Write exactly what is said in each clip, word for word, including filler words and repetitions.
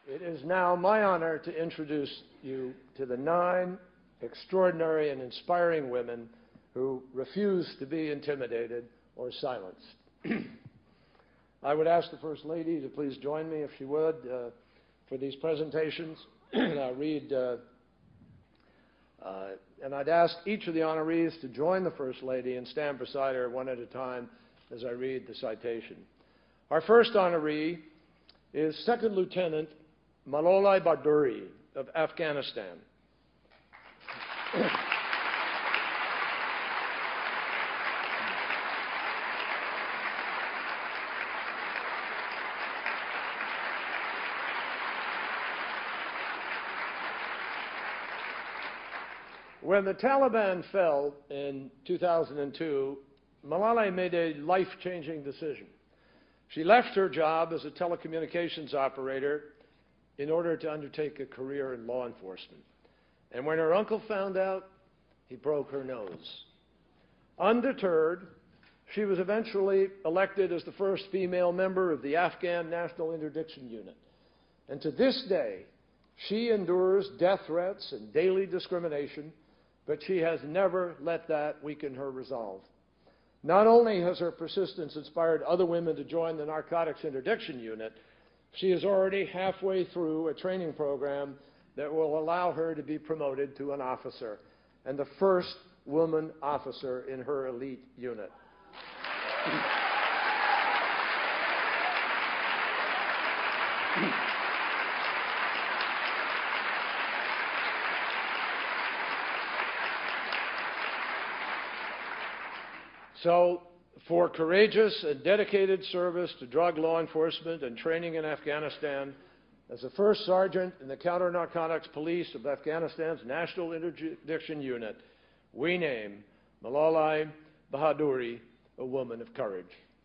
It is now my honor to introduce you to the nine extraordinary and inspiring women who refuse to be intimidated or silenced. I would ask the First Lady to please join me, if she would, uh, for these presentations. And I'll read, uh, uh, and I'd ask each of the honorees to join the First Lady and stand beside her one at a time as I read the citation. Our first honoree is Second Lieutenant Malolai Bhaduri of Afghanistan. When the Taliban fell in two thousand two, Malala made a life-changing decision. She left her job as a telecommunications operator in order to undertake a career in law enforcement. And when her uncle found out, he broke her nose. Undeterred, she was eventually elected as the first female member of the Afghan National Interdiction Unit. And to this day, she endures death threats and daily discrimination, but she has never let that weaken her resolve. Not only has her persistence inspired other women to join the Narcotics Interdiction Unit, she is already halfway through a training program that will allow her to be promoted to an officer, and the first woman officer in her elite unit. So, for courageous and dedicated service to drug law enforcement and training in Afghanistan, as the first sergeant in the Counter-Narcotics Police of Afghanistan's National Interdiction Unit, we name Malolai Bhaduri a woman of courage.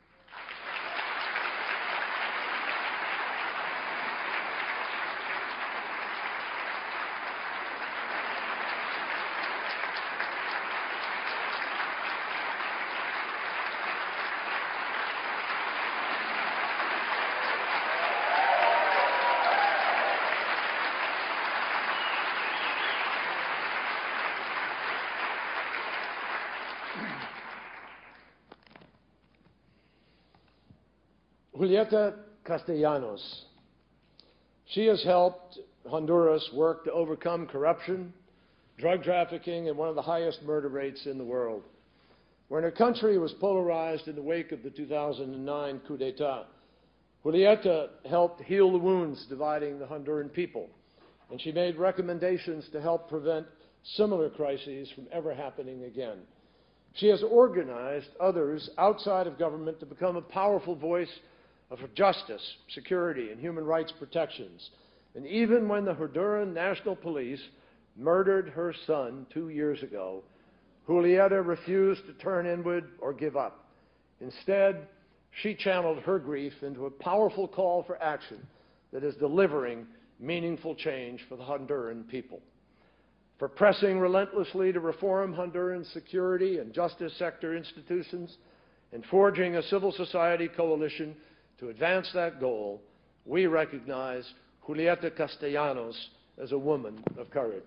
Julieta Castellanos. She has helped Honduras work to overcome corruption, drug trafficking, and one of the highest murder rates in the world. When her country was polarized in the wake of the two thousand nine coup d'etat, Julieta helped heal the wounds dividing the Honduran people, and she made recommendations to help prevent similar crises from ever happening again. She has organized others outside of government to become a powerful voice of justice, security, and human rights protections. And even when the Honduran National Police murdered her son two years ago, Julieta refused to turn inward or give up. Instead, she channeled her grief into a powerful call for action that is delivering meaningful change for the Honduran people. For pressing relentlessly to reform Honduran's security and justice sector institutions and forging a civil society coalition to advance that goal, we recognize Julieta Castellanos as a woman of courage.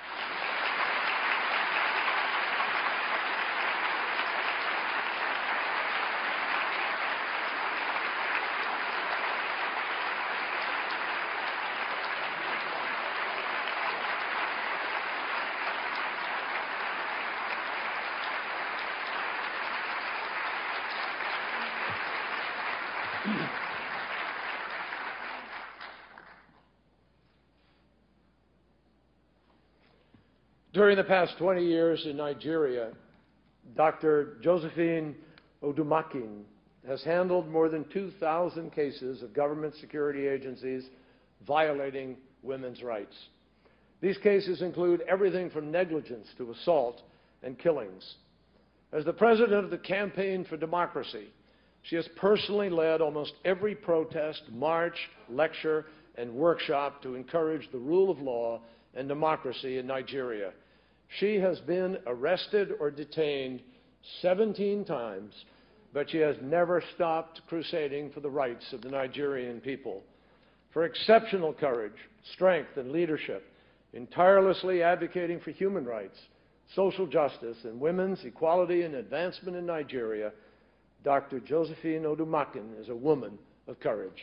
During the past twenty years in Nigeria, Doctor Josephine Odumakin has handled more than two thousand cases of government security agencies violating women's rights. These cases include everything from negligence to assault and killings. As the president of the Campaign for Democracy, she has personally led almost every protest, march, lecture, and workshop to encourage the rule of law and democracy in Nigeria. She has been arrested or detained seventeen times, but she has never stopped crusading for the rights of the Nigerian people. for exceptional courage, strength, and leadership in tirelessly advocating for human rights, social justice, and women's equality and advancement in Nigeria, Doctor Josephine Odumakin is a woman of courage.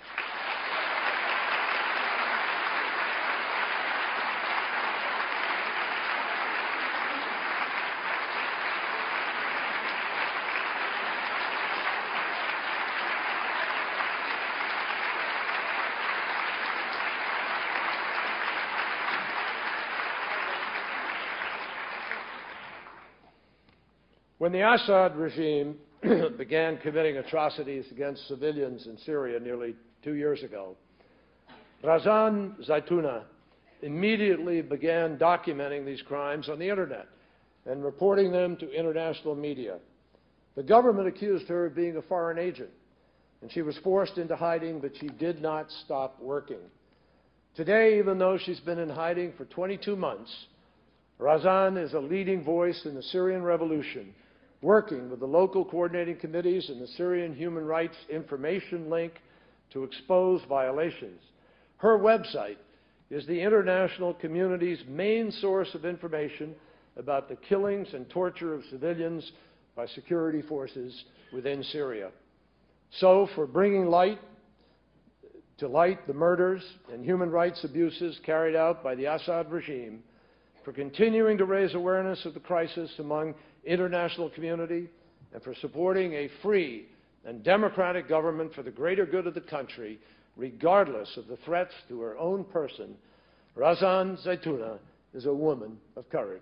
When the Assad regime began committing atrocities against civilians in Syria nearly two years ago, Razan Zaitouneh immediately began documenting these crimes on the Internet and reporting them to international media. The government accused her of being a foreign agent, and she was forced into hiding, but she did not stop working. Today, even though she's been in hiding for twenty-two months, Razan is a leading voice in the Syrian revolution, working with the local coordinating committees and the Syrian Human Rights Information Link to expose violations. Her website is the international community's main source of information about the killings and torture of civilians by security forces within Syria. So, for bringing light to light the murders and human rights abuses carried out by the Assad regime, for continuing to raise awareness of the crisis among international community, and for supporting a free and democratic government for the greater good of the country, regardless of the threats to her own person, Razan Zaitouneh is a woman of courage.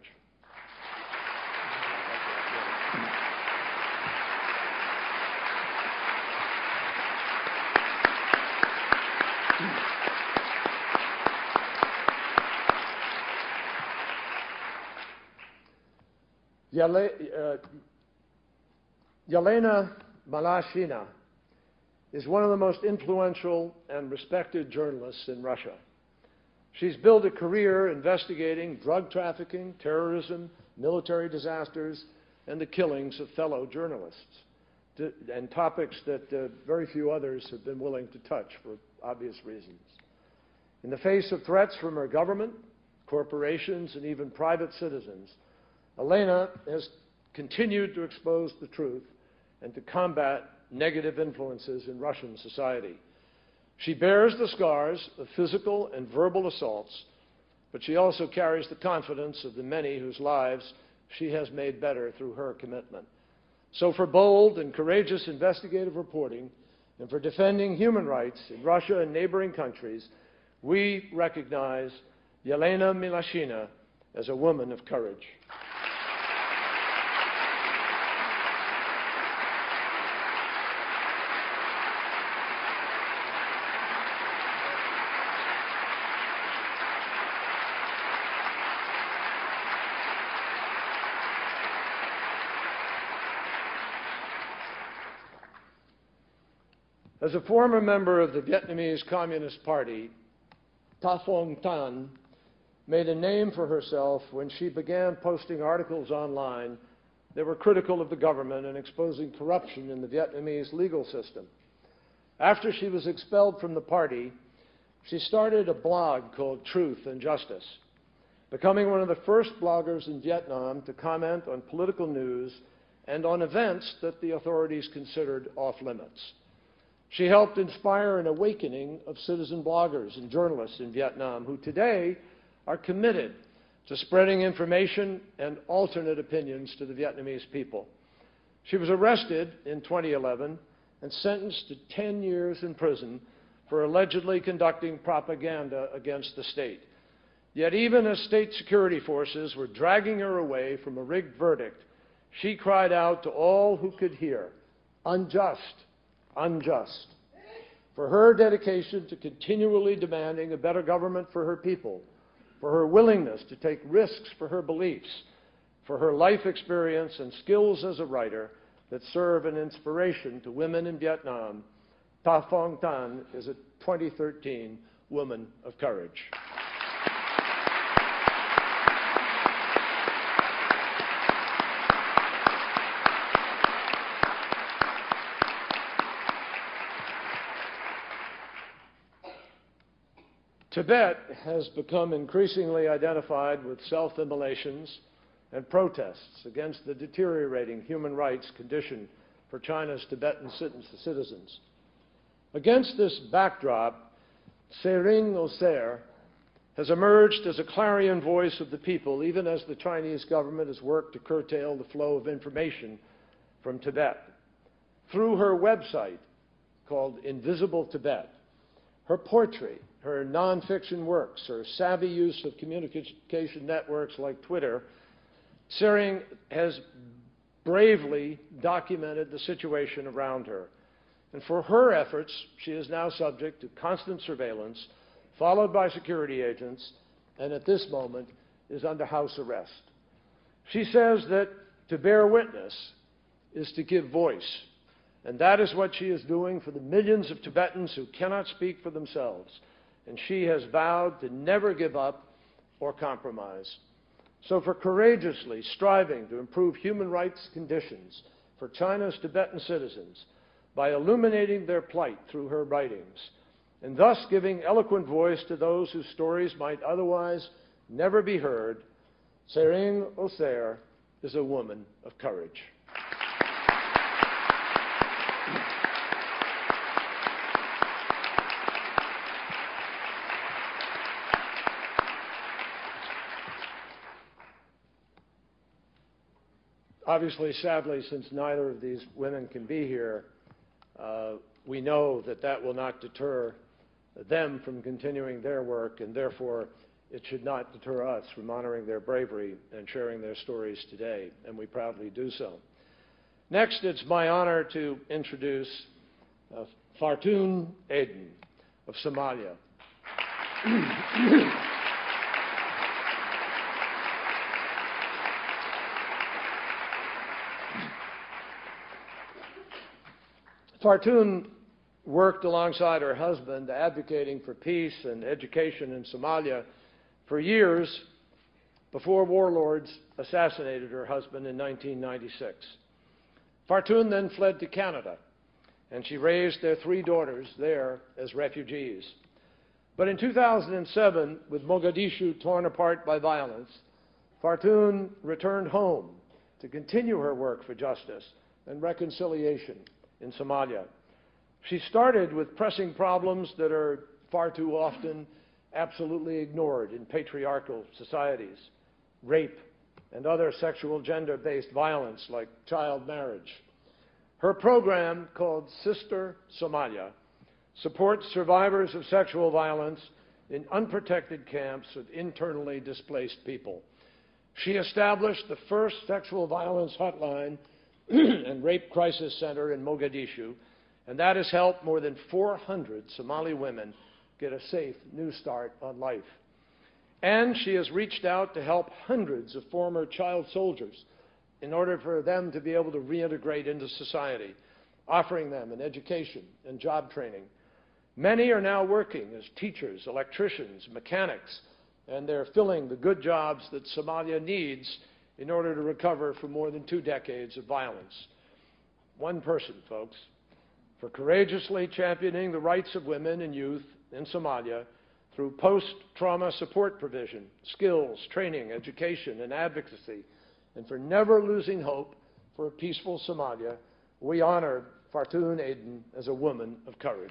Yelena Malashina is one of the most influential and respected journalists in Russia. She's built a career investigating drug trafficking, terrorism, military disasters, and the killings of fellow journalists, to, and topics that uh, very few others have been willing to touch for obvious reasons. In the face of threats from her government, corporations, and even private citizens, Elena has continued to expose the truth and to combat negative influences in Russian society. She bears the scars of physical and verbal assaults, but she also carries the confidence of the many whose lives she has made better through her commitment. So for bold and courageous investigative reporting and for defending human rights in Russia and neighboring countries, we recognize Yelena Malashina as a woman of courage. As a former member of the Vietnamese Communist Party, Ta Phong Tan made a name for herself when she began posting articles online that were critical of the government and exposing corruption in the Vietnamese legal system. After she was expelled from the party, she started a blog called Truth and Justice, becoming one of the first bloggers in Vietnam to comment on political news and on events that the authorities considered off-limits. She helped inspire an awakening of citizen bloggers and journalists in Vietnam who today are committed to spreading information and alternate opinions to the Vietnamese people. She was arrested in twenty eleven and sentenced to ten years in prison for allegedly conducting propaganda against the state. Yet even as state security forces were dragging her away from a rigged verdict, she cried out to all who could hear, "Unjust! Unjust," for her dedication to continually demanding a better government for her people, for her willingness to take risks for her beliefs, for her life experience and skills as a writer that serve an inspiration to women in Vietnam. Ta Phong Tan is a twenty thirteen woman of courage. Tibet has become increasingly identified with self-immolations and protests against the deteriorating human rights condition for China's Tibetan citizens. Against this backdrop, Tsering Oser has emerged as a clarion voice of the people, even as the Chinese government has worked to curtail the flow of information from Tibet. Through her website, called Invisible Tibet, her poetry, her nonfiction works, her savvy use of communication networks like Twitter, Tsering has bravely documented the situation around her. And for her efforts, she is now subject to constant surveillance, followed by security agents, and at this moment is under house arrest. She says that to bear witness is to give voice, and that is what she is doing for the millions of Tibetans who cannot speak for themselves. And she has vowed to never give up or compromise. So for courageously striving to improve human rights conditions for China's Tibetan citizens by illuminating their plight through her writings, and thus giving eloquent voice to those whose stories might otherwise never be heard, Tsering Oser is a woman of courage. Obviously, sadly, since neither of these women can be here, uh, we know that that will not deter them from continuing their work, and therefore it should not deter us from honoring their bravery and sharing their stories today, and we proudly do so. Next, it's my honor to introduce uh, Fartun Aydin of Somalia. Fartun worked alongside her husband advocating for peace and education in Somalia for years before warlords assassinated her husband in nineteen ninety-six. Fartun then fled to Canada, and she raised their three daughters there as refugees. But in two thousand seven, with Mogadishu torn apart by violence, Fartun returned home to continue her work for justice and reconciliation in Somalia. She started with pressing problems that are far too often absolutely ignored in patriarchal societies: rape and other sexual gender-based violence like child marriage. Her program, called Sister Somalia, supports survivors of sexual violence in unprotected camps of internally displaced people. She established the first sexual violence hotline and rape crisis center in Mogadishu, and that has helped more than four hundred Somali women get a safe new start on life. And she has reached out to help hundreds of former child soldiers in order for them to be able to reintegrate into society, offering them an education and job training. Many are now working as teachers, electricians, mechanics, and they're filling the good jobs that Somalia needs in order to recover from more than two decades of violence. One person, folks, for courageously championing the rights of women and youth in Somalia through post-trauma support provision, skills, training, education, and advocacy, and for never losing hope for a peaceful Somalia, we honor Fartun Aydin as a woman of courage.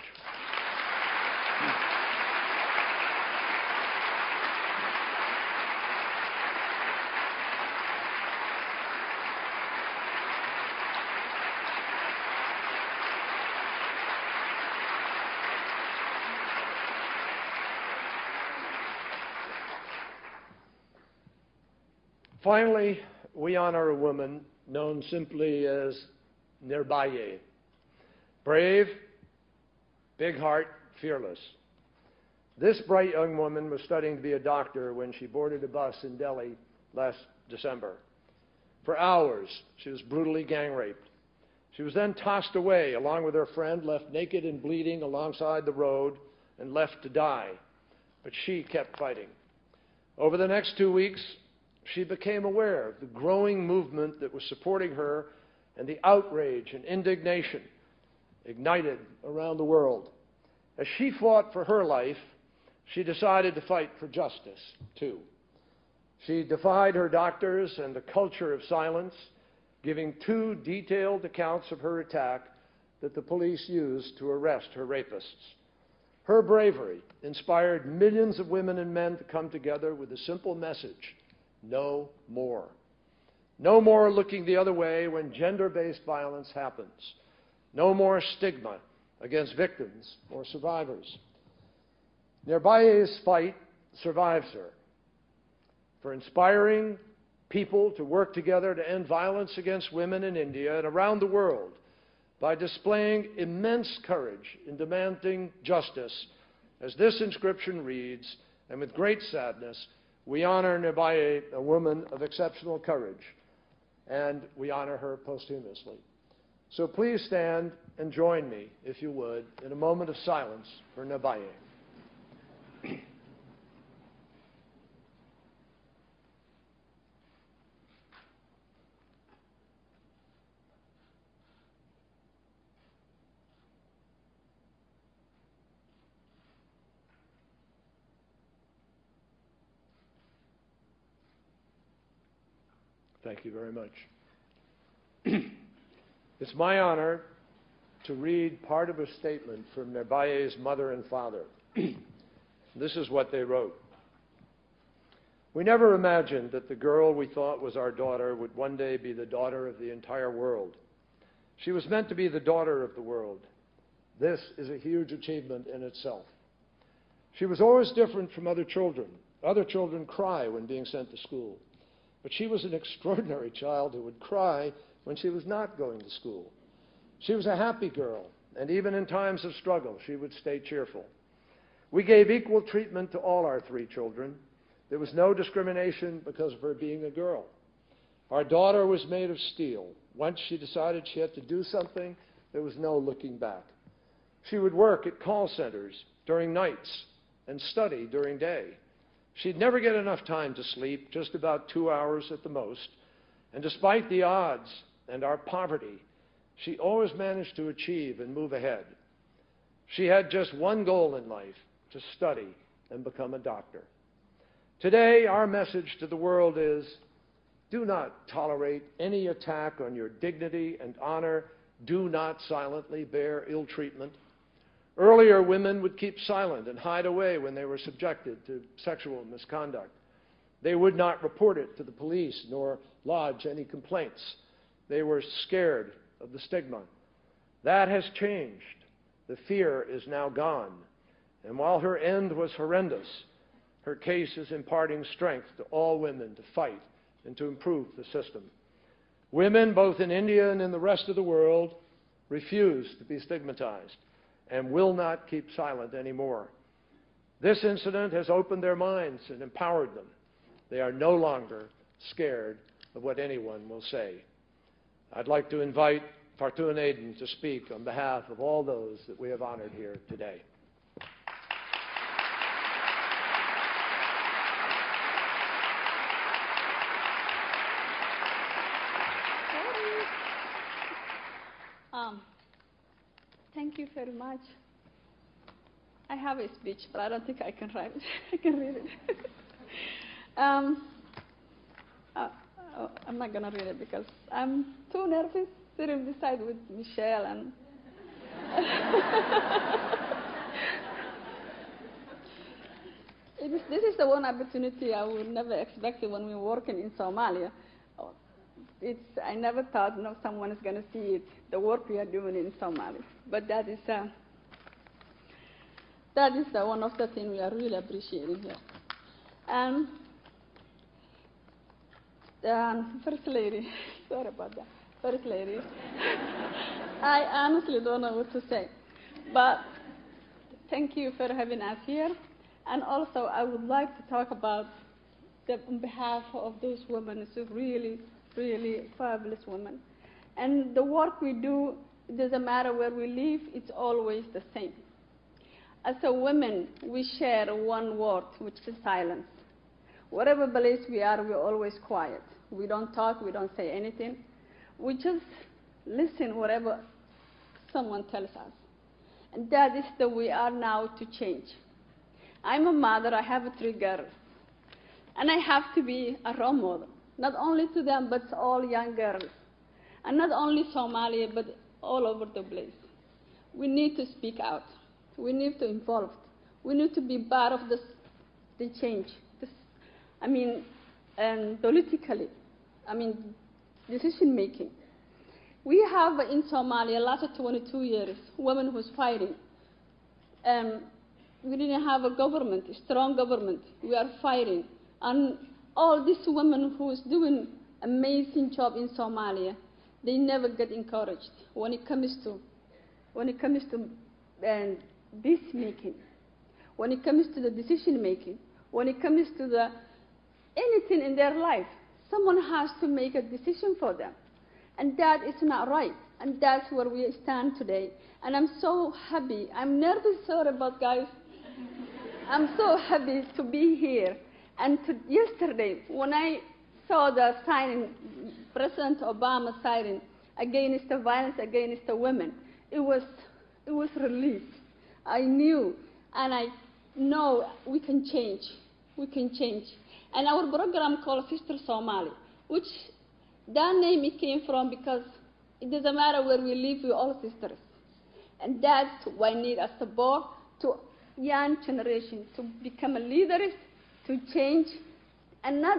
Finally, we honor a woman known simply as Nirbaye. Brave, big heart, fearless. This bright young woman was studying to be a doctor when she boarded a bus in Delhi last December. For hours, she was brutally gang raped. She was then tossed away along with her friend, left naked and bleeding alongside the road, and left to die. But she kept fighting. Over the next two weeks, she became aware of the growing movement that was supporting her and the outrage and indignation ignited around the world. As she fought for her life, She decided to fight for justice, too. She defied her doctors and the culture of silence, giving two detailed accounts of her attack that the police used to arrest her rapists. Her bravery inspired millions of women and men to come together with a simple message: no more. No more looking the other way when gender-based violence happens. No more stigma against victims or survivors. Nirbaye's fight survives her. For inspiring people to work together to end violence against women in India and around the world by displaying immense courage in demanding justice, as this inscription reads, and with great sadness, we honor Nirbaye, a woman of exceptional courage, and we honor her posthumously. So please stand and join me, if you would, in a moment of silence for Nirbaye. Thank you very much. It's my honor to read part of a statement from Nirbaye's mother and father. This is what they wrote. We never imagined that the girl we thought was our daughter would one day be the daughter of the entire world. She was meant to be the daughter of the world. This is a huge achievement in itself. She was always different from other children. Other children cry when being sent to school. But she was an extraordinary child who would cry when she was not going to school. She was a happy girl, and even in times of struggle, she would stay cheerful. We gave equal treatment to all our three children. There was no discrimination because of her being a girl. Our daughter was made of steel. Once she decided she had to do something, there was no looking back. She would work at call centers during nights and study during day. She'd never get enough time to sleep, just about two hours at the most. And despite the odds and our poverty, she always managed to achieve and move ahead. She had just one goal in life: to study and become a doctor. Today, our message to the world is, do not tolerate any attack on your dignity and honor. Do not silently bear ill treatment. Earlier, women would keep silent and hide away when they were subjected to sexual misconduct. They would not report it to the police nor lodge any complaints. They were scared of the stigma. That has changed. The fear is now gone. And while her end was horrendous, her case is imparting strength to all women to fight and to improve the system. Women, both in India and in the rest of the world, refuse to be stigmatized and will not keep silent anymore. This incident has opened their minds and empowered them. They are no longer scared of what anyone will say. I'd like to invite Fartun Aden to speak on behalf of all those that we have honored here today. Um, thank you very much. I have a speech, but I don't think I can write it. I can read it. um, uh, oh, I'm not going to read it because I'm too nervous sitting beside with Michelle. And it is, this is the one opportunity I would never expect when we were working in Somalia. It's, I never thought no, someone is going to see it, the work we are doing in Somalia. But that is, uh, that is uh, one of the things we are really appreciating here. And um, First Lady, sorry about that, First Lady, I honestly don't know what to say. But thank you for having us here. And also, I would like to talk about, the, on behalf of those women who really really fabulous women. And the work we do, it doesn't matter where we live, it's always the same. As a women, we share one word, which is silence. Whatever place we are, we're always quiet. We don't talk, we don't say anything. We just listen whatever someone tells us. And that is the way we are now to change. I'm a mother, I have three girls. And I have to be a role model, not only to them, but to all young girls. And not only Somalia, but all over the place. We need to speak out. We need to involve. We need to be part of this, the change. This, I mean, um, politically, I mean, decision making. We have in Somalia, last twenty-two years, women who's fighting. Um, we didn't have a government, a strong government. We are fighting. And all these women who's doing amazing job in Somalia, they never get encouraged when it comes to, when it comes to um, peacemaking, when it comes to the decision making, when it comes to the anything in their life. Someone has to make a decision for them. And that is not right. And that's where we stand today. And I'm so happy. I'm nervous, sorry about guys. I'm so happy to be here. And to, yesterday, when I saw the signing, President Obama signing against the violence against the women, it was, it was relief. I knew, and I know we can change. We can change. And our program called Sister Somali, which that name it came from because it doesn't matter where we live, we're all sisters. And that's why I need a support to young generation to become a leaders, to change, and not,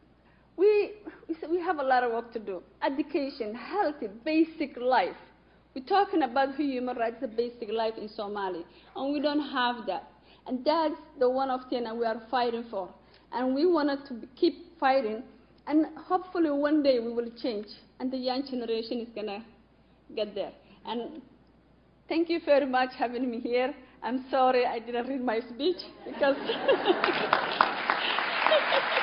we, we have a lot of work to do. Education, healthy, basic life. We're talking about human rights, the basic life in Somalia, and we don't have that. And that's the one of thing that we are fighting for. And we wanted to keep fighting. And hopefully one day we will change, and the young generation is going to get there. And thank you very much for having me here. I'm sorry I didn't read my speech because